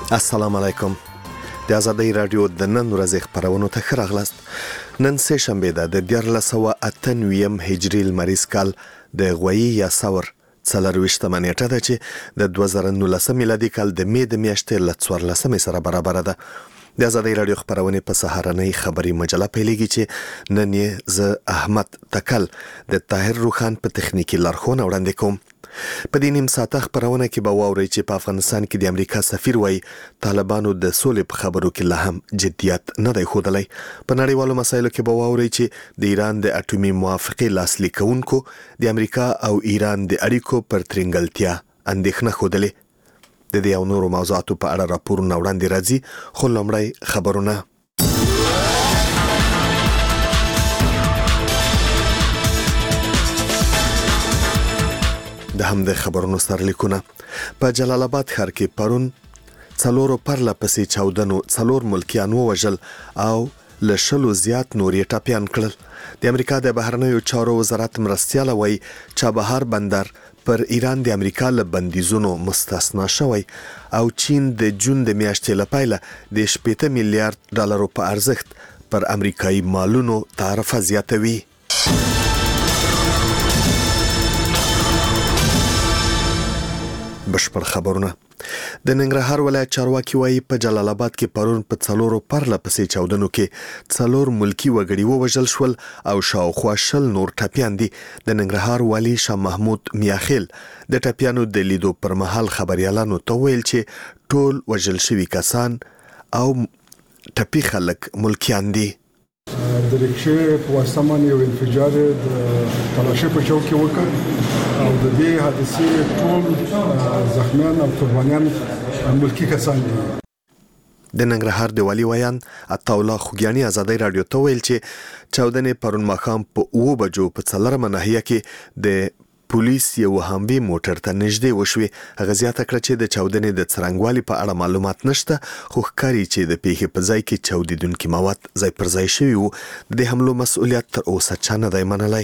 السلام علیکم. د آزادۍ رادیو د نن ورځې خبرونو ته ښه راغلاست. نن سه شنبه ده د 1498 هجري لمریز کال د غویي یا ثور 24 نیټه ده چې د 2019 میلادي کال د می د میاشتې له 14 سره برابر ده. د آزادۍ رادیو خبرونه په سهارنۍ خبري مجله پیلېږي چې نن یې ز احمد تکل د طاهر روخان په تخنیکی لارښوونه وړاندې کوم. په دې نیم ساعته خبرونه کې به واورئ چې په افغانستان کې د امریکا سفیر وایي طالبانو د سولې په خبرو کې لا هم جدیت نه دی ښودلی. په نړیوالو مسایلو کې به واورئ چې د ایران د اټومي موافقې لاسلیک کوونکو د امریکا او ایران د اړیکو پر ترنګلتیا اندېښنه ښودلې. د دې او نورو موضوعاتو په اړه راپورونه وړاندې راځي، خو لومړی خبرونه. د همدې خبرونو سرلیکونه. په جلال آباد ښار کې پرون 4 پرله پسې چاودنو 4 ملکیان ووژل او له 100 زیات نور یې ټپیان کړل. د امریکا د بهرنیو چارو وزارت مرستیال وایي چابهار بندر پر ایران د امریکا له بندیزونو مستثنا شوی او چین د جون د میاشتې له پیله د 80 میلیارډ ډالرو په ارزښت پر امریکایي مالونو تعرفه زیاتوي. بشپړ خبرونه. د ننګرهار ولایت چارواکي وایي په جلال آباد کې پرون په 4 پرله پسې چاودنو کې 4 ملکی وګړي ووژل شول او شاوخوا 100 نور ټپیان دي. د ننګرهار والی شاه محمود میاخیل د ټپیانو د لیدو پر مهال خبريالانو ته ویل چې ټول وژل شوي کسان او ټپي خلک ملکیان دي. د رکشې په واسطه باندې یو انفجار د تلاشۍ په چوک کې وکړ او د دې حادثې ټول زخمیان او قربانیان ملکی کسان دي. د ننګرهار د والی ویان عطاالله خوګیاني آزادۍ رادیو ته ویل چې چاودنې پرون ماښام په 9 بجو په 4 ناحیه کې د پولیس یو همبي موټر ته نږدې وشوي. هغه زیاته کړه چې د چاودنې د څرنګوالي په اړه معلومات نشته، خو ښکاري چې د پیښې په ځای کې چاودیدونکي مواد ځای پر ځای شوي وو. د حملو مسؤلیت تر اوسه چا نه دی منلی.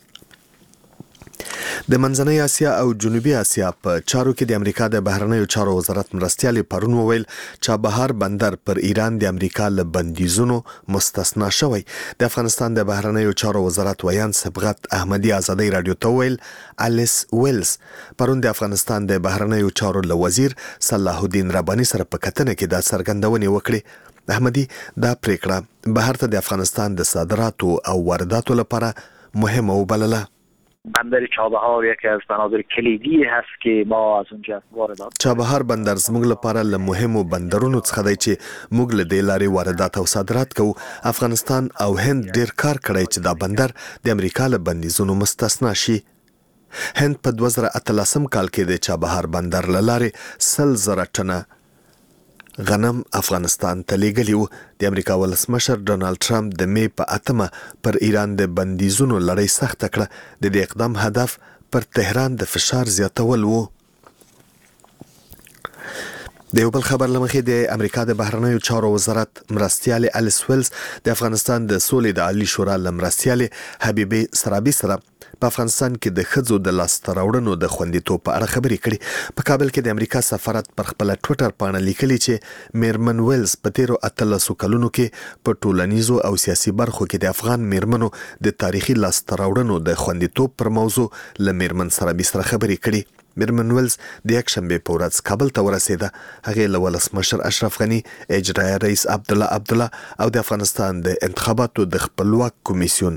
د منځنۍ اسیا او جنوبي اسیا په چارو کې د امریکا د بهرنیو چارو وزارت مرستیال پرون وویل چابهار بندر پر ایران د امریکا له بندیزونو مستثنا شوی. د افغانستان د بهرنیو چارو وزارت ویان صبغت احمدي آزادۍ رادیو ته ویل الیس ویلز پرون د افغانستان د بهرنیو چارو له وزیر صلاح الدین رباني سره په کتنه کې دا څرګندونې وکړې. احمدي دا پریکړه بهر ته د افغانستان د صادراتو او وارداتو لپاره مهمه وبلله. بندر چابهار یکی از بنادر کلیدی هست که ما از اونجا واردات چابهار بندر زموږ لپاره له مهمو بندرونو څخه دی چې موږ له دې لارې واردات او صادرات کوو. افغانستان او هند ډیر کار کړی چې دا بندر د امریکا له بندیزونو مستثنا شي. هند په 2018 کال کې د چابهار بندر له لارې 100,000 ټنه غنم افغانستان ته لیږلي وو. د امریکا ولسمشر ډونالد ټرمپ د می په 8 پر ایران د بندیزونو لړۍ سخته کړه. د دې اقدام هدف پر تهران د فشار زیاتول وو. د یو بل خبر لمخې د امریکا د بهرنیو چارو وزارت مرستیال الیس ویلز د افغانستان د سولې د عالی شورا لمرستیال حبیبه سرابي سره په افغانستان کې د ښځو د لاسته راوړنو د خوندیتوب په اړه خبرې کړې. په کابل کې د امریکا سفارت پر خپل ټویټر باندې لیکلي چې میرمن ویلز په 13 کلونو کې په ټولنیزو او سیاسي برخو کې د افغان میرمنو د تاریخي لاسته راوړنو د خوندیتوب پر موضوع له میرمن سرابي سره خبرې کړې. میرمن ویلز د یک شنبه په ورځ کابل ته ورسېده. هغه له ولسمشر اشرف غني، اجرایي رئیس عبدالله او د افغانستان د انتخاباتو د خپلواک کمیسیون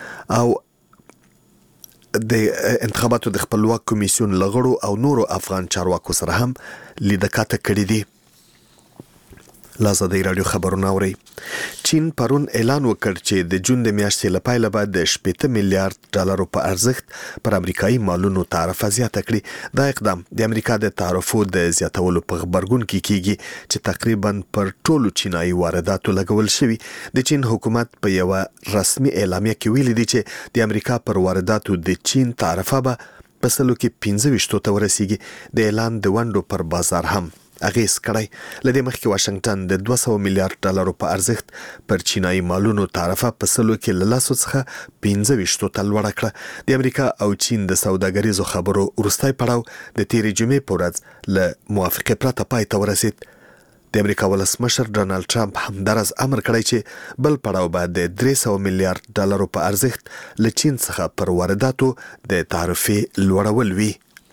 لغړو او نورو افغان چارواکو سره هم لیدکاته کړې دي. آزادۍ رادیو خبرونه اوري. چین پرون اعلان وکړ چې د جون د میاشتې له پیله به د 80 میلیارډ ډالرو په ارزښت پر امریکایي مالونو تعرفه زیاته کړي. دا اقدام د امریکا د تعرفو د زیاتولو په غبرګون کې کیږي چې تقریبا پر ټولو چینایي وارداتو لګول شوي. د چین حکومت په یو رسمي اعلامیه کې ویلي دي چې د امریکا پر وارداتو د چین تعرفه به په سلو کې 25 ته ورسیږي. د اعلان د ونډو پر بازار هم اغیز کړی. لدې مخکې واشنگټن د 200 میلیارډ ډالرو په ارزښت پر چینایي مالونو تعرفه په سلو کې له 10 څخه 25 ته لوړه کړه. د امریکا او چین د سوداګریزو خبرو وروستی پړاو د تیرې جمعې په ورځ له موافقې پرته پای ته ورسید. د امریکا ولسمشر ډونالد ټرمپ همدارس امر کړی چې بل پړاو به د 300 میلیارډ ډالرو په ارزښت له چین څخه پر وارداتو د تعرفې لوړول وي.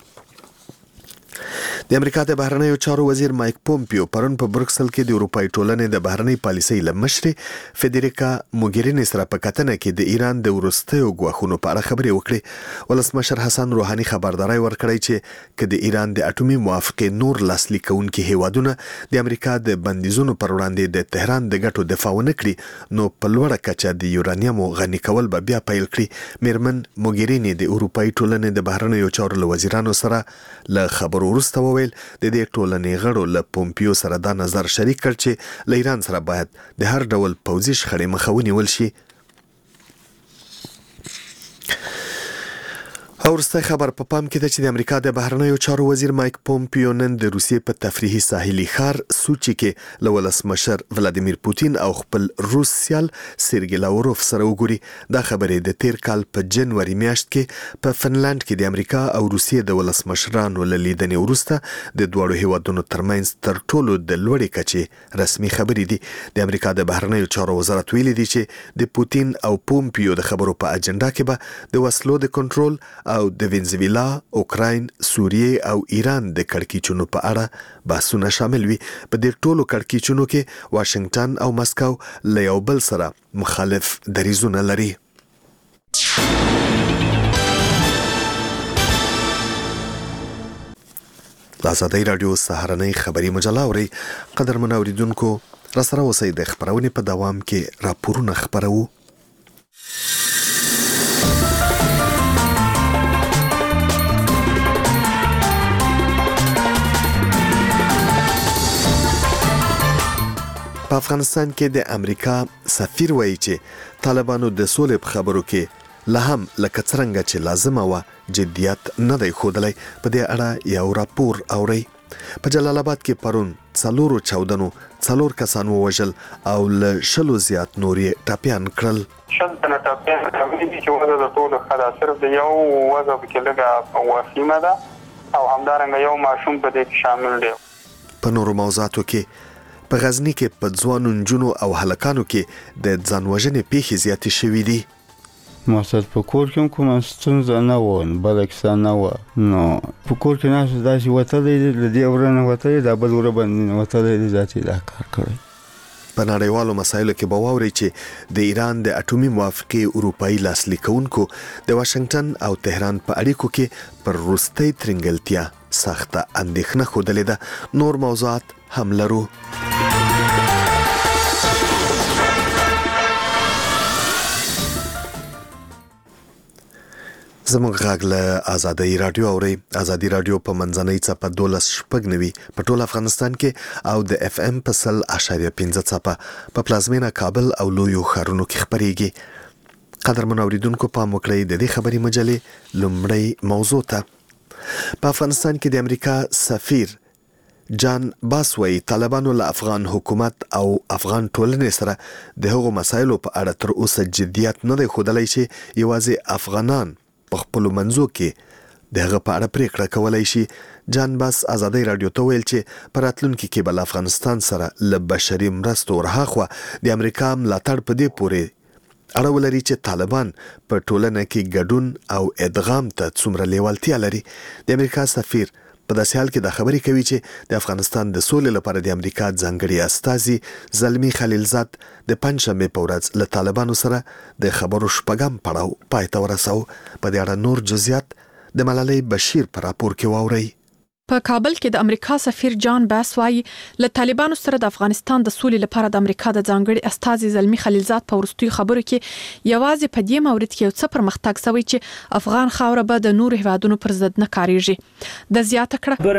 د امریکا د بهرنیو چارو وزیر مایک پومپیو پرون په برکسل کې د اروپای ټولنې د بهرنۍ پالیسۍ له مشرې فدریکا موګرینی سره په کتنه کې د ایران د وروستیو ګواښونو په اړه خبرې وکړې. ولسمشر حسن روحاني خبرداری ورکړی چې که د ایران د اټومي موافقې نور لاسلیک کوونکي هیوادونه د امریکا د بندیزونو پر وړاندې د تهران د ګټو دفاع ونه کړي نو په لوړه کچه د یورانیمو غني کول به بیا پیل کړي. میرمن موګرینی د اروپای ټولنې د بهرنیو چارو له وزیرانو سره له خبرو وروسته وویل د دې ټولنې غړو له پومپیو سره دا نظر شریک کړ چې له ایران سره باید د هر ډول پوځي شخړې مخه ونیول شي. او وروستی خبر په پام کې ده چې د امریکا د بهرنیو چارو وزیر مایک پومپیو نن د روسیې په تفریحي ساحلي ښار سوچي کې له ولسمشر ولادیمیر پوتین او خپل روس سیال سرګی لاوروف سره وګوري. دا خبرې د تیر کال په جنوري میاشت کې په فنلند کې د امریکا او روسیې د ولسمشرانو له لیدنې وروسته د دواړو هیوادونو ترمنځ تر ټولو د لوړې کچې رسمي خبرې دي. د امریکا د بهرنیو چارو وزارت ویلي دی چې د پوتین او پومپیو د خبرو په اجنډا کې به د وسلو د کنټرول او د وینزویلا، اوکراین، سوریې او ایران د کړکېچونو په اړه بحثونه شامل وي. په دې ټولو کړکېچونو کې واشنگټن او مسکو له یو بل سره مخالف دریځونه لري. د ازادۍ راډیو سهارنۍ خبري مجله اورئ. قدرمن اوریدونکو راسره اوسئ. د خبرونې په دوام کې راپورونه خپرو. په افغانستان کې د امریکا سفیر وایي چې طالبانو د سولې په خبرو کې لا هم لکه څرنګه چې لازمه وه جدیت نه دی ښودلی. په دې اړه یو راپور اورئ. په جلال آباد کې پرون 4 چاودنو 4 کسان ووژل او له 100 زیات نور یې ټپیان کړل. شل ټپیان چې وضع د ټولو ښه ده، صرف د یو وضع پکې لږه وخیمه ده او همدارنګه یو ماشوم په دې کې شامل دی. په نورو موضوعاتو کې په غزنی کې په ځوانو نجونو او هلکانو کې د ځانوژنې پیښې زیاتې شوې دي. مقصد په کور کې کوم ستونزه نه و، بل کیسه نه و. نو په کور کې نه داسې وتلې د دې ورنه وتلې د بل ور باندې وتلې ذاتي دا کار کوي. په نړیوالو مسایلو کې به واوري چې د ایران د اټومي موافقې اروپایي لاسلیکونکو د واشنگټن او تهران په اړیکو کې پر وروستۍ ترنګلتیا سخته اندېښنه ښودلې ده. نور موضوعات هم لرو. زموږ غږ له ازادۍ راډیو اورئ. ازادي راډیو په منځنۍ څپه 12.9 په ټول افغانستان کې او د اف ام په 100.5 څپه په پلازمینه کابل او لویو ښارونو کې خپرېږي. قدرمن اوریدونکو پام وکړئ د دې خبري مجلې لومړی موضوع ته. په افغانستان کې د امریکا سفیر جان باسوی طالبانو له افغان حکومت او افغان ټولنې سره د هغو مسایلو په اړه تر اوسه جدیت نه دی ښودلی چې یوازې افغانان په خپلو منځو کې د هغه په اړه پریکړه کولی شي. جان باس ازادۍ راډیو ته ویل چې په راتلونکي کې به له افغانستان سره له بشري مرستو ورهاخوا د امریکا ملاتړ په دې پورې اړه ولري چې طالبان په ټولنه کې ګډون او ادغام ته څومره لیوالتیا لري. د امریکا سفیر په داسې حال کې دا خبرې کوي چې د افغانستان د سولې لپاره د امریکا ځانګړي استازي زلمی خلیلزاد د پنځشنبې په ورځ له طالبانو سره د خبرو شپږم پړاو پای ته ورساو. په دې اړه نور جزئیات د ملالۍ بشیر په راپور کې واورئ. په کابل کې د امریکا سفیر جان باس وايي له طالبانو سره د افغانستان د سولې لپاره د امریکا د ځانګړي استازي زلمی خلیلزاد په ورستي خبرو کې یوازې په دې مورد کې یو څه پرمختګ شوی چې افغان خاوره به د نور هیوادونو پر ضد نه کاریږي. د زیاته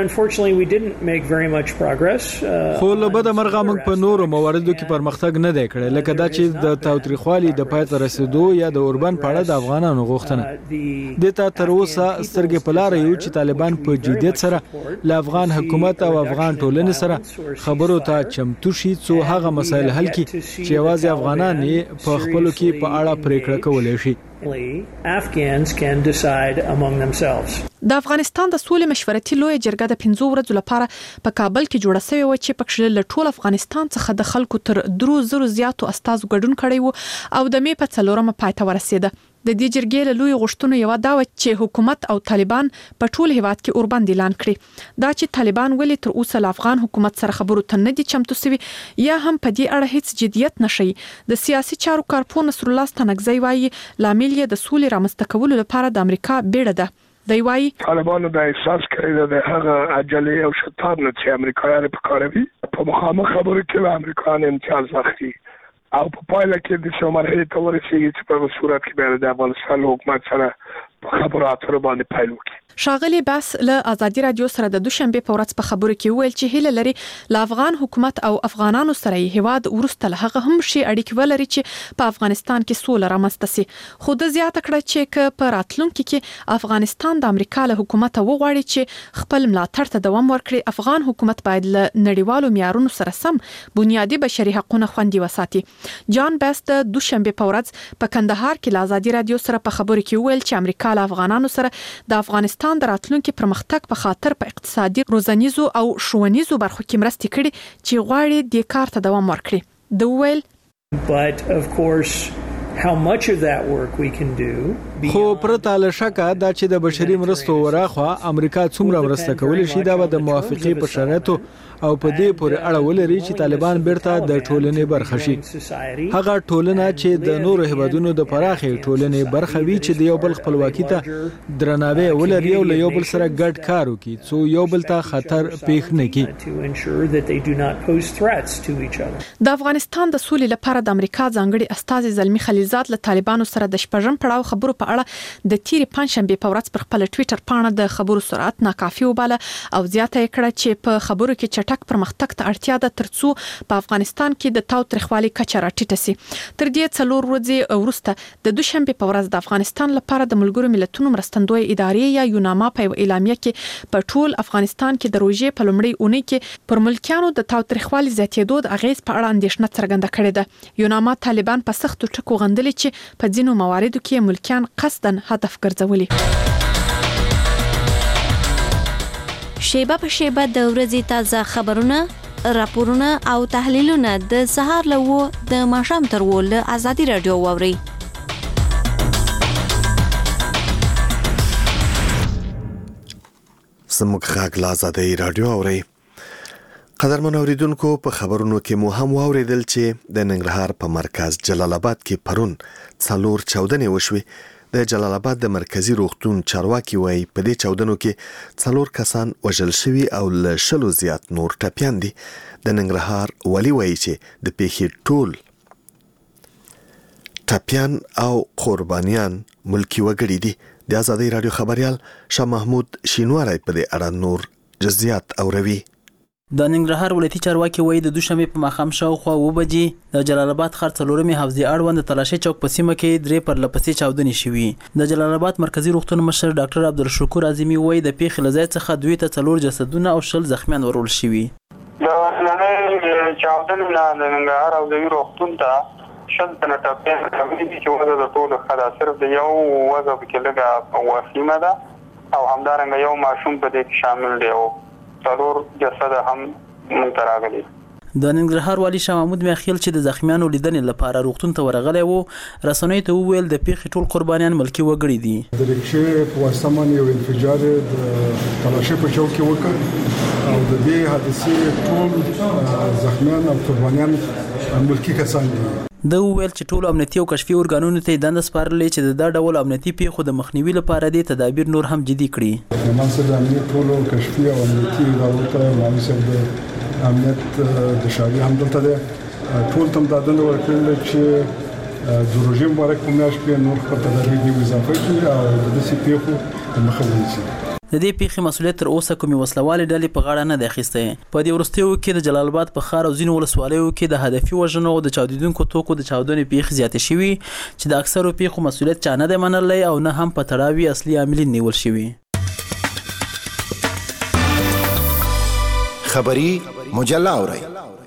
کړه خو له بده مرغه موږ په نورو مواردو کې پرمختګ نه دی کړی، لکه دا چې د تاوتریخوالي د پای ته رسیدو یا د اوربان په اړه د افغانانو غوښتنه. د تا تر اوسه سترګې په لار یو چې طالبان په جدیت سره له افغان حکومت او افغان ټولنې سره خبرو ته چمتو شي څو هغه مسایل حل کړي چې یوازې افغانان یې په خپلو کې په اړه پریکړه کولی شي. Afghans can decide among themselves. د افغانستان د سولې مشورتي لوی جرګه د 15 ورځې لپاره په کابل کې جوړه شوې و چې پکې له ټول افغانستان څخه د خلکو تر 3000 زیاتو استازو ګډون کړی وو او د می په 4مه پای ته ورسېده. د دې جرګې له لوی غوښتنو یو دا و چې حکومت او طالبان په ټول هیواد کې اوربند اعلان کړي. دا چې طالبان ولې تر اوسه له افغان حکومت سره خبرو ته نه دي چمتو شوي یا هم په دې اړه هیڅ جديت نشي. د سیاسي چارو کارپون نصر الله ستنګزی وایي لامل یې د سولې رامنځته کولو لپاره د امریکا بیړه ده. دی وایي طالبانو د احساس کړی د هغه عجله او شتاب نه چې امریکایان په کاروي په مخامخ خبرو کې امریکایان امتیاز اخلي او په پایله کې د شمارې ته ورسیږي چې په صورت کې به د افغانستان حکومت سره په خبرو اترو باندې پایل وکړي. شاغلی بس له ازادي رادیو سره د دوشنبه په ورځ په خبرو کې ویل چې هله لري له افغان حکومت او افغانانو سره هیواد ورسته له هغه هم شي اړیکې ولري چې په افغانستان کې سوله رامنځته شي. خو د زیاته کړه چې په راتلونکي کې افغانستان د امریکا له حکومت وغواړي چې خپل ملاتړ ته دوام ورکړي. افغان حکومت باید له نړیوالو معیارونو سره سم بنیادی بشري حقوقونه خوندي وساتي. جان بیس د دوشنبه په ورځ په کندهار کې له ازادي رادیو سره په خبرو کې ویل چې امریکا له افغانانو سره د افغانستان د راتلونکي پرمختګ په خاطر په اقتصادي روزنیزو او ښوونیزو برخو کې مرستې کړي چې غواړي د کار ته دوام ورکړي. د ویل But of course how much of that work we can do خو پرته له شکه دا چې د بشري مرستو وراخوا امریکا څومره مرسته کولی شي دا به د موافقې په شرایطو او په دې پورې اړه ولري چې طالبان بیرته د ټولنې برخه شي. هغه ټولنه چې د نورو هیوادونو د پراخې ټولنې برخه وي چې د یو بل خپلواکي ته درناوی ولري او له یو بل سره ګډ کار وکړي څو یو بل ته خطر پیښ نه کړي. د افغانستان د سولې لپاره د امریکا ځانګړي استازي زلمی خلیلزاد له طالبانو سره د شپږم پړاو خبرو په اړه د تیری پنځشنبه په ورځ پر خپل ټوئیټر پاڼه د خبرو سرعت ناکافي وباله او زیاته کړه چې په خبرو کې چټک پرمختګ ته اړتیا ده ترڅو په افغانستان کې د تاوتریخوالي کچه راټیټه شي. تر دې 4 ورځې وروسته د دوشنبه په ورځ د افغانستان لپاره د ملګرو ملتونو مرستندوی ادارې یا یوناما په اعلامیه کې په ټول افغانستان کې د روزي په لومړۍ اونۍ کې پر ملکیانو د تاوتریخوالي زیاتېدو د اغیز په اړه اندېښنه څرګنده کړې ده. یوناما طالبان په سختو ټکو غندلي چې په ځینو مواردو کې ملکیان قصدن هدف ګرځولي. شیبه په شیبه د ورځې تازه خبرونه، راپورونه او تحلیلونه د سهار له د ماښام تر له ازادي رادیو واوري. زموږ غږ له ازادي رادیو اوري. قدرمن اوریدونکو په خبرونو کې مو هم واوریدل چې د ننګرهار په مرکز جلال آباد کې پرون 4 چاودنې وشوې. د جلال آباد د مرکزی روغتون چارواکي وایي په دې چاودنو کې 4 کسان وژل شوي او له 100 زیات نور ټپیان دي. د ننګرهار والي وایي چې د پیښې ټول ټپیان او قربانیان ملکی وګړي دي. د ازادي رادیو خبريال شاه محمود شینواری په دې اړه نور جزئیات اوروي. د ننګرهار ولایتي چارواکي وایي د دوشنبه په ماښام شاوخوا 2 بجې د جلال آباد ښار څلورمې حوزې اړوند د تلاشي چوک په سیمه کې 3 پرلپسې چاودنې شوې. د جلال آباد مرکزی روغتون مشر ډاکټر عبدالشکور اعظمي وایي د پیښې له ځای څخه 2 ته 4 جسدونه او 20 زخمیان ورول شوي. د نننۍ چاودنې نه د ننګرهار حوزې روغتون ته شل تنه ټپیان راغلي دي چې وضع د ټولو ښه ده. صرف د یو وضع پکې لږه وخیمه ده او همدارنګه یو ماشوم په دې کې شامل دی او 4 جسد هم مونږ راغلي. د ننګرهار والي شاه محمود میاخیل چې د زخمیانو لیدنې لپاره روغتون ته ورغلی وو رسنیو ته وویل د پیښې ټول قربانیان ملکی وګړي دي. د رکشې په واسطه باندې یو انفجار د تلاشي په چوک کې وکړ او د دې حادثې ټول زخمیان او قربانیان ملکی کسان دي. د ویل چې ټول امنیتي او کشفي ارګانونو ته دند سپارلې چې د دا ډول امنیتي پیښو د مخنیوي لپاره د تدابیر نور هم جدي کړي. مناسب امنیت ټول کشفي او امنیتي ادارو ته مناسب د امنیت د شاري هم دلته ده ټول تم دادند ورکړل چې د رژیم مبارک په میاشت کې نور خپل تدابیر دی اضافه کړي او د دې پیښو مخنیوي شي. د دې پیښې مسؤلیت تر اوسه کومې وسلوالې ډلې په غاړه نه دی اخیستی. په دې وروستیو کې د جلال آباد په ښار او ځینو ولسوالیو کې د هدفي وژنو او د چاودېدونکو توکو د چاودنې پیښې زیاتې شوي چې د اکثرو پیښو مسؤلیت چا نه دی منلی او نه هم په تړاو اصلي عاملین نیول شوي. خبری مجله اورئ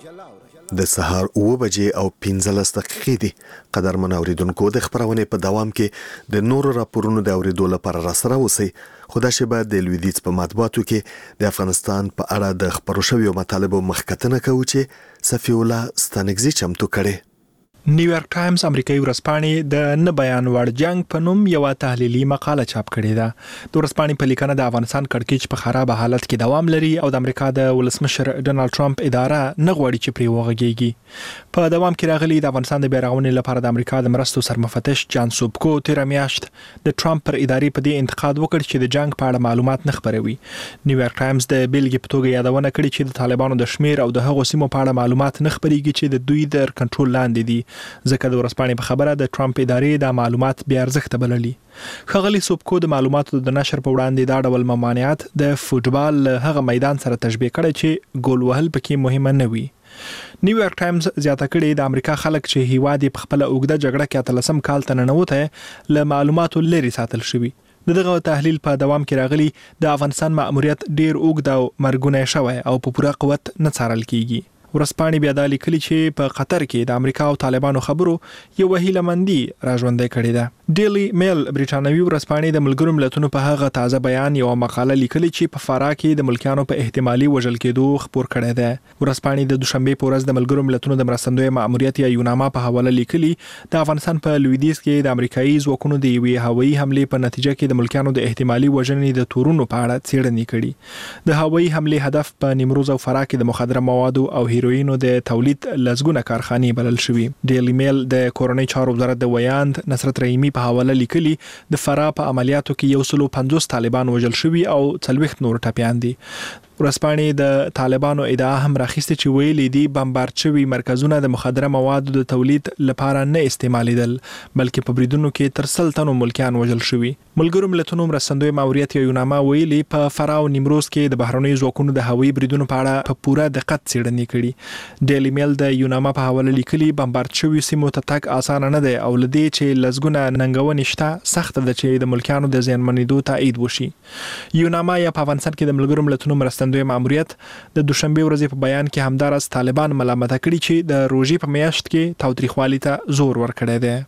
د سهار 9 بجې او 15 دقیقې دي. قدرمن اوریدونکو د خبرونې په دوام کې د نورو راپورونو د اوریدو لپاره راسره اوسئ. خو دا شیبه د لویدیځ په مطبوعاتو کې د افغانستان په اړه د خبرو شویو مطالبو مخکتنه کوي چې صفی الله ستانکزی چمتو کړي. نیویارک ټایمز امریکایي ورځپاڼې د نه بیان وړ جنگ په نوم یو تحلیلي مقاله چاپ کړې ده. د ورځپاڼې په لیکنه د افغانستان کړکېچ په خراب حالت کې دوام لري او د امریکا د ولسمشر ډونالد ټرمپ اداره نه غواړي چې پرې وغږیږي. په دوام کې راغلي د افغانستان د بیرغونې لپاره د امریکا د مرستو سرمفتش جان سوبکو تیر میاشت د ټرمپ پر ادارې په دې انتقاد وکړ چې د جنگ په اړه معلومات نه خبروي. نیویارک ټایمز د بیلګې په توګه یادونه کړې چې د طالبانو د شمیر او د هغو سیمو په اړه معلومات نه خبريږي چې د دوی د کنټرول لاندې دي. ځکه د ورځپاڼې په خبره د ټرمپ ادارې د معلومات بیا ارزښت بللي. ښاغلي سوبکو د معلوماتو د نشر په وړاندې دا ډول ممانعت د فوټبال هغه میدان سره تشبیه کړي چې ګول وهل پکې مهمه نه وي. نیویارک ټایمز زیاته کړي د امریکا خلک چې هیواد په خپل اوږده جګړه کې 13 کال ته ننوته له معلوماتو لري ساتل شوی. دغه تحلیل په دوام کې راغلي د افغانستان مأموریت ډیر اوږد او مرګونه شوی او په پوره قوت نه څارل کیږي. ورځپاڼې بیا د لیکلي چې په قطر کې د امریکا او طالبانو خبرو یو هیله مندي راژوندې کړې ده. ډیلی میل بریټانوي ورځپاڼې د ملګرو ملتونو په هغه تازه بیان یو مقاله لیکلي چې په فراه کې د ملکیانو په احتمالي وژل کېدو خبر کړی ده. ورځپاڼې د دوشنبه په ورځ د ملګرو ملتونو د مرستندوی مأموریت یا یوناما په حواله لیکلي د افغانستان په لویدیځ کې د امریکایي ځواکونو د یوې هوایي حمله په نتیجه کې د ملکیانو د احتمالي وژنې د تورونو په اړه څېړنې کړي. د هوایي حمله هدف په نیمروز او فراه کې د مخدره موادو او هیروینو د تولید لزګونه کارخانې بلل شوې. ډیلی میل د کورنۍ چارو وزارت د ویاند نصرت رحیمی په حواله لیکلي د فراه په عملیاتو کې 150 طالبان وژل شوي او 40 نور ټپیان دي. ورځپاڼې د طالبانو ادعا هم راخیسته چې ویلي دي بمبارد شوي مرکزونه د مخدره موادو د تولید لپاره نه استعمالیدل بلکې په بریدونو کې تر 100 تنو ملکیان وژل شوي. ملګرو ملتونو مرستندوی ماموریت یا یوناما ویلي په فراه او نیمروز کې د بهرنیو ځواکونو د هوایي بریدونو په اړه په پوره دقت څېړنې کړي. ډیلی میل د یوناما په حواله لیکلي بمبارد شوي سیمو ته تګ اسانه نه دی او لدې چې لزګونه ننګونې شته سخت ده چې د ملکیانو د زیانمنېدو تایید وشي. یوناما یا په افغانستان کې د ملګرو ملتونو مرستندوی ماموریت د دوشنبه ورځې په بیان کې همدارس طالبان ملامت کړي چې د روژې په میاشت کې تاوتریخوالي ته زور ورکړی دی.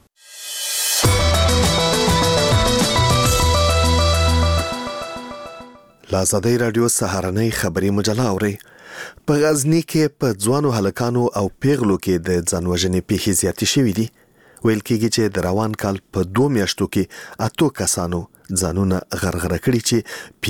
لازادی رادیو سهارنۍ خبری مجله اوري. په غزنی کې په ځوانو هلکانو او پیغلو کې د ځانوژنې پیښې زیاتې شوې دي. ویل کېږي چې د روان کال په 2 میاشتو کې 8 کسانو ځانونه غرغره کړي چې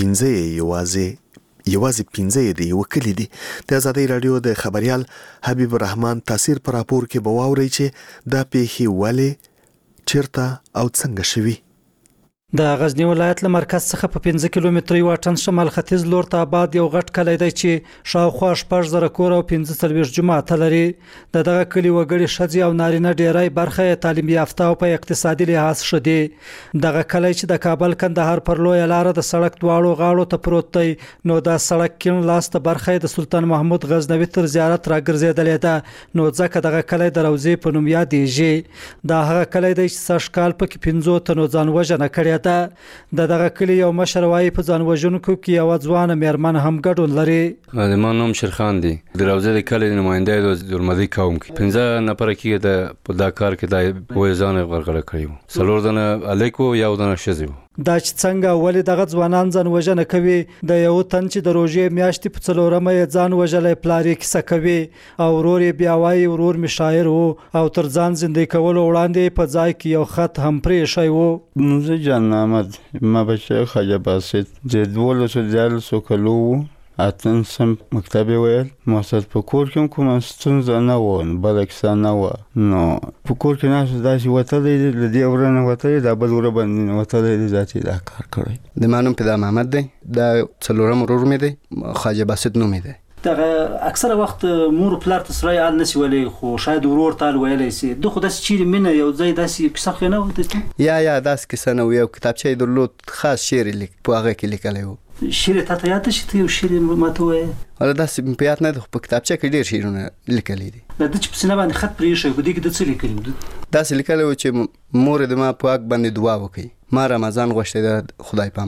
15 یوازې 15 دی وکړي دي. د آزادۍ رادیو د خبريال حبیب الرحمن تاثیر پر راپور کې بواوري چې دا پیښې ولې چیرته او څنګه شوي. د غزنی ولایت له مرکز څخه په 15 کیلومتري واټن شمال ختیځ لور ته آباد یو غټ کلی دی چې شاوخوا 14,000 کور او 15 جماعت لري. دغه کلی وګړي ښځې او نارینه ډیری برخه تعلیم یافته او په اقتصادي لحاظ ښه دي. دغه کلی چې د کابل کندهار پر لویه لار د سړک دواړو غاړو ته پروت دی نو دا سړک کین لاسته برخه د سلطان محمود غزنوي تر زیارت راګرځېدلې ده نو ځکه دغه کلی د روضې په نوم یادېږي. دا هغه کلی دی چې سږ کال پکې 15 تنو ځانوژنه کړې د دغه کلی یو مشر وایي په ځانوژونکو کې یو ځوانه میرمن هم ګډون لري. ما نوم شیرخان دی د روضې د کلی نماینده د دورمدي قوم کې 15 نفر کې د په دا کار کې د وېزان غرغره کړیو. څلور دنه الیکو یو دنه شزیو. دا چې څنګه ولې دغه ځوانان ځانوژنه کوي د یو تن چې د روژې میاشتې په 4مه یې ځان وژلې پلار یې کیسه کوي او ورور یې بیا وایي ورور مې شاعر و او تر ځان زندګي کولو وړاندې په ځای کې یو خط هم پرې شوی و. نوزه جان محمد ما بچه خواجه باسط د 12 کلو اتن سم مکتب ویل مؤسسات په کور کې کوم ستونزه نه و بلکې نه و نو په کور کې نه داسې وتلې د دې ورنه وتلې د بل ور باندې وتلې ذاتي دا کار کړی. د مانوم پیدا محمد دی دا څلورم ورور مې دی خواجه باسط نوم دی. دغه اکثره وخت مور پلار ته سره یاد نسی ولې خو شاید ورور ته ویلې سي د خو داس چیرې منه یو ځای داسې کیسه خو نه وته یا داس کیسه نه یو کتابچه درلود خاص شعر لیک په هغه کې لیکلی و. شعر ته یاد شي یو شعر ماته وای ولا داسې په یاد نه د په کتابچه کې ډیر شعرونه لیکلي دي. د چې په سینه باندې خط پرې شوی د دې څه لیکلی داسې لیکلی و چې مور د ما په حق باندې دعا وکړي ما رمضان غوښته د خدای پامان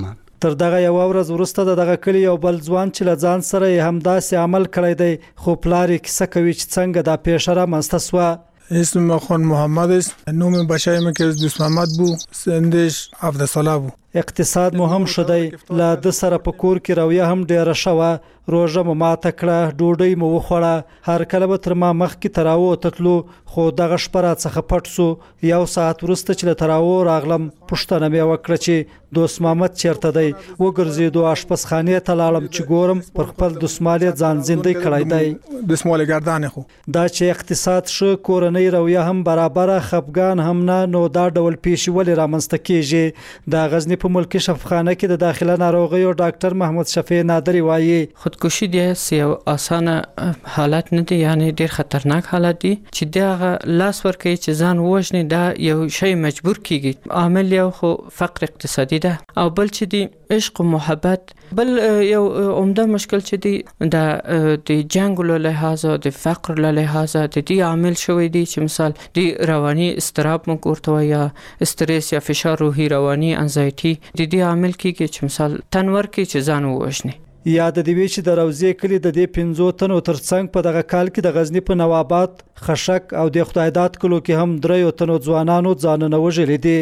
تر دغه یو ورځ وروسته دغه کلی یو بل ځوان چې له ځان سره یې همداسې عمل کړی دی خو پلار یې کیسه کوي چې څنګه دا پیښه رامنځته سوه. اسم خان محمد است، نام بچه‌ام که دوست محمد بود، سنش 17 ساله بود. اقتصاد مو هم شدی له د سره په کور کې رویه هم ډیره شوه، روژه مو ماته کړه، ډوډۍ مو وخوړه، هر کله به تر ما مخکې تراو تتلو خو دغه شپه راڅخه پټ سو. یو ساعت وروسته چې له تراو راغلم پوښتنه مې وکړه چې دوست محمد چیرته دی. وګرځېدو اشپزخانې ته لاړم چې ګورم پر خپل دسمال یې ځان زندې کړی دی. دسمال گردان خو دا چې اقتصاد ښه کورنۍ رویه هم برابره خفګان هم نه، نو دا ډول پیښې ولې رامنځته کیږي؟ د غزنی په ملکی شفاخانه کې د داخله ناروغیو ډاکټر محمد شفیع نادری وایي خودکشي د یو اسانه حالت نه دی، یعنی ډیر خطرناک حالت دی چې دغه لاس ورکوي چې ځان وژني. دا یو شی مجبور کیږي. عامل یو خو فقر اقتصادي ده او بل چې دی عشق و محبت. بل یو عمده مشکل چې دی د جنگ له لحاظه د فقر له لحاظه د دې عامل شوی دی چې مثال دی رواني استراب مو ورته یا استرس یا فشار روحي رواني انزایټي د دې عامل کیږي چې مثال تنور کې چې ځان وژني. یا د دې چې د روزي کلی د دې 15 تنو ترڅنګ په دغه کال کې د غزنی په نوابات خشک او د خدایداد کلو کې هم 3 تنو ځوانانو ځانونه وژلي دي.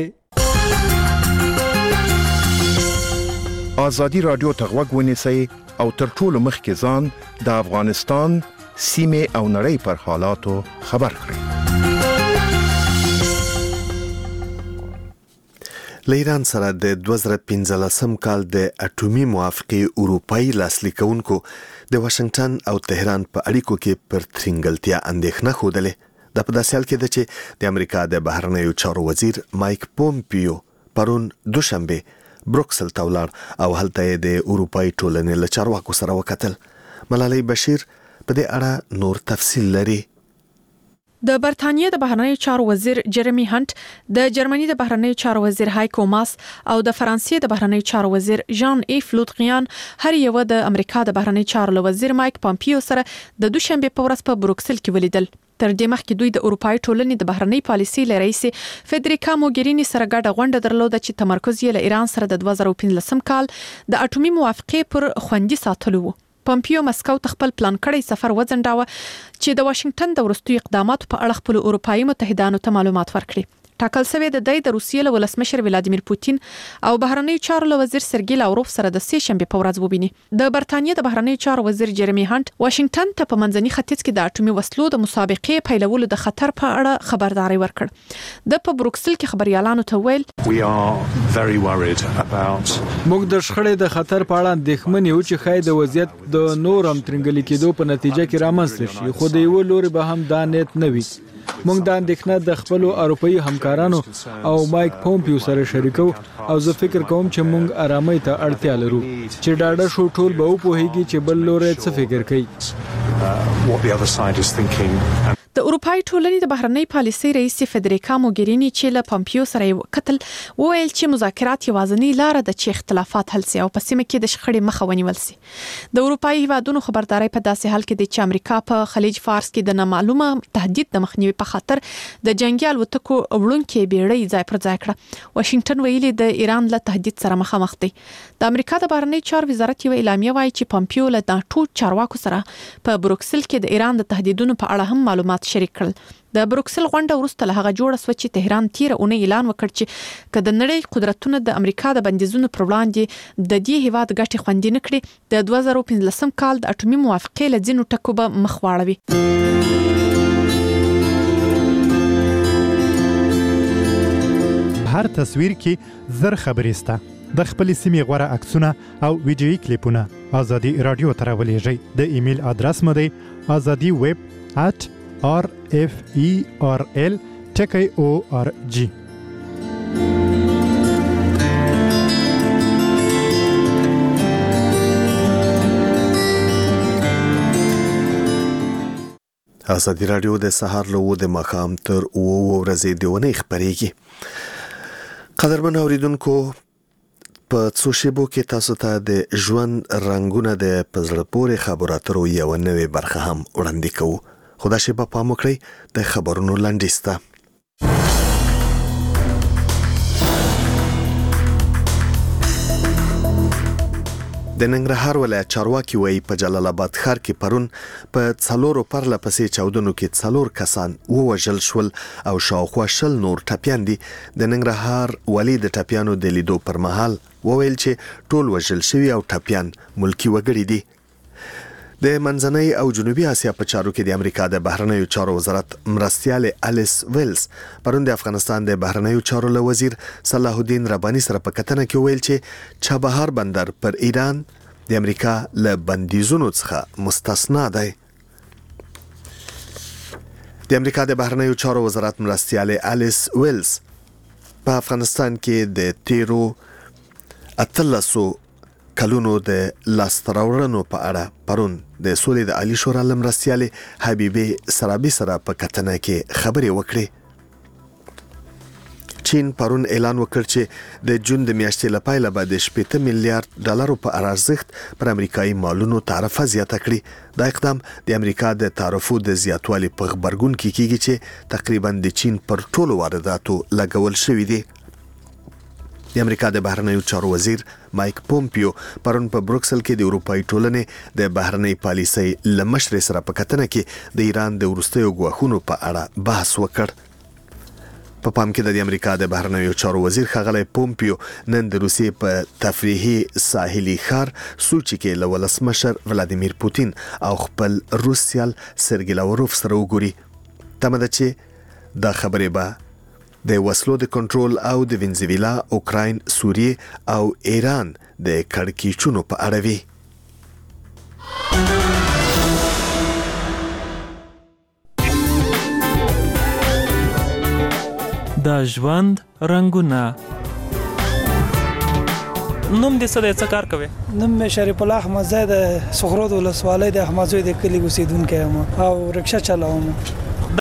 آزادی رادیو ته غوږ ونیسئ او تر ټولو مخکې ځان د افغانستان سیمې او نړۍ پر حالاتو خبر کړئ. له ایران سره د 2015 کال د اټومي موافقې اروپایي لاسلیکونکو د واشنگټن او تهران په اړیکو کې پر ترنګلتیا اندېښنه ښودلې. د په داسې حال کې ده چې د امریکا د بهرنیو چارو وزیر مایک پومپیو پرون دوشنبه بروکسل ته ولاړ او هلته یې د اروپایي ټولنې له چارواکو سره وکتل. ملالۍ بشیر په دې اړه نور تفصیل لري. د برتانیې د بهرنیو چارو وزیر جرمی هانت، د جرمني د بهرنیو چارو وزیر هایکو ماس او د فرانسې د بهرنیو چارو وزیر ژان ایف لوتغیان هر یو د امریکا د بهرنیو چارو وزیر مایک پومپیو سره د دوشنبه په ورځ په بروکسل کې ولیدل. تر دې مخکې دوی د اروپایي ټولنې د بهرنۍ پالیسي لرئیس فدریکا موګرینی سره ګډه غونډه درلوده چې تمرکز یې له ایران سره د 2015 کال د اټومي موافقې پر خوندي ساتلو و. پومپیو مسکو ته خپل پلان کړی سفر وځنډاوه چې د واشنگټن د وروستیو اقداماتو په اړه خپل اروپایي متحدانو ته معلومات ورکړي. ټاکل شوی د روسیې له ولسمشر ولادیمیر پوتین او بهرنیو چارو وزیر سرګی لاوروف سره د سه شنبه په ورځ وبیني. د برتانیې د بهرنیو چارو وزیر جرمی هانت واشنگټن ته په منځني ختیځ کې د اټومي وسلو د مسابقې پیلولو د خطر په اړه خبرداري ورکړ. د په بروکسل کې خبريالانو ته ویل موږ د شخړې د خطر په اړه اندېښمن یو چې خای د وضعیت د نورم ترنګلي کېدو په نتیجه کې رامنځته شي، خو د یو لوري به هم دا نیت نه وي. موږ د اندېښنه د خپل اروپایي همکارانو او مایک پومپیو سره شریکو او زه فکر کوم چې موږ آرامۍ ته اړتیا لرو چې ډاډه شو ټول به وپوهیږي چې بل لوري څه فکر کوي. د اروپایي ټولنې د بهرنۍ پالیسۍ رئیس فدریکا موګرینی چې له پومپیو سره وکتل وویل چې مذاکرات یوازینی لار ده چې اختلافات حل شي او په سیمه کې د شخړې مخه ونیول شي. د اروپایي هیوادونو خبرداري په داسې حال کې د چې امریکا په خلیج فارس کې د نامعلومه تهدید د مخنیوي په خاطر د جنگي الوتکو وړونکې بیړۍ ځای پر ځای کړه. واشنگټن ویلي د ایران له تهدید سره مخامخ دی. د امریکا د بهرنۍ چارو وزارت یو اعلامیه وایي چې پومپیو له ناتو چارواکو سره په بروکسل کې د ایران د تهدیدونو په اړه هم معلومات شریک کړل. د بروکسل غونډه وروسته له هغه جوړه شو چې تهران تیر اونۍ اعلان وکړ چې کله نړۍ قدرتونه د امریکا د بندیزونو پر وړاندې د دې هیواد ګټې خوندي نکړي د 2015 کال د اټومي موافقې له ځینو ټکو به مخ واړوي. هر تصویر کې زر خبرې سته. د خپل سیمې غوړه عکسونه او ویډیويي کلیپونه ازادي رادیو ته راولېږئ. د ایمیل ادرس مو دی azadi@rferl.org. ازادي رادیو د سهار له 9 د ماښام تر 9 ورځې د ونې خبرېږي. قدرمن اوریدونکو په څو شیبو کې تاسو ته د ژوند رنگونه د پزړه پورې خبرو اترو یو نوې برخه هم وړاندې کوو. خدا شیبه پام وکړئ د خبرونو لنډیز ته. د ننګرهار ولایت چارواکي وایي په جلال آباد ښار کې پرون په 4 پرله پسې چاودنو کې 4 کسان ووژل شول او شاوخوا 20 نور ټپیان دي. د ننګرهار والي د ټپیانو د لیدو پر مهال وویل چې ټول وژل شوي او ټپیان ملکی وګړي دي. د منځنۍ او جنوبي اسیا په چارو کې د امریکا د بهرنیو چارو وزارت مرستیال الیس ویلز پرون د افغانستان د بهرنیو چارو له وزیر صلاح الدین رباني سره په کتنه کې ویل چې چابهار بندر پر ایران د امریکا له بندیزونو څخه مستثنا دی. د امریکا د بهرنیو چارو وزارت مرستیال الیس ویلز په افغانستان کې د تیرو 18 کلونو د لاستراوړنو په اړه پرون د سولې د عالی شورا مرستیال حبیبه سرابي سره په کتنه کې خبرې وکړې. چین پرون اعلان وکړ چې د جون د میاشتې لپاره به د 8 میلیارډ ډالرو په ارزښت پر امریکایي مالونو تعرفه زیاته کړي. دا اقدام د امریکا د تعرفو د زیاتوالي په خبرګون کې کیږي چې تقریبا د چین پر ټولو وارداتو لګول شوی دی. د امریکا د بهرنیو چارو وزیر مایک پومپیو پرون په بروکسل کې د اروپאי ټولنې د بهرنۍ پالیسۍ لمشر سره په کتنه کې د ایران د وروستیو ګواښونو په اړه بحث وکړ. په پام کې د امریکا د بهرنیو چارو وزیر ښاغلی پومپیو نن د روسیې په تفریحي ساحلي ښار سوچي کې له ولسمشر ولادیمیر پوتین او خپل روس سیال سرګی لاوروف سره وګوري. تمه ده چې دا خبرې به د وسلو د کنټرول او د وینزویلا، اوکراین، سوریه او ایران د کړکېچونو په اړه وي. د ژوند رنگونه. نوم دې څه دی، څه کار کوي؟ نوم مې شریف الله احمد زی د سخرود ولسوالۍ د احمد زوی د کلي اوسیدونکی یم او رکشه چلاوم.